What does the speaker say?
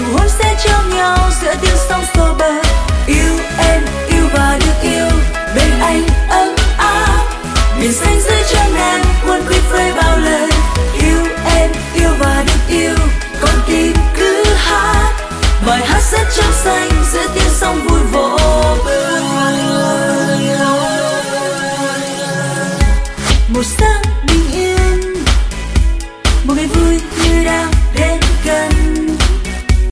nụ hôn sẽ trao nhau giữa tiếng sóng xô bờ. Yêu em yêu và được yêu, bên anh ấm áp, biển xanh dưới chân em cuốn quýt với bao lời. Yêu em yêu và được yêu, con tim cứ hát bài hát rất trong xanh giữa tiếng sóng vui vô bờ. Một sáng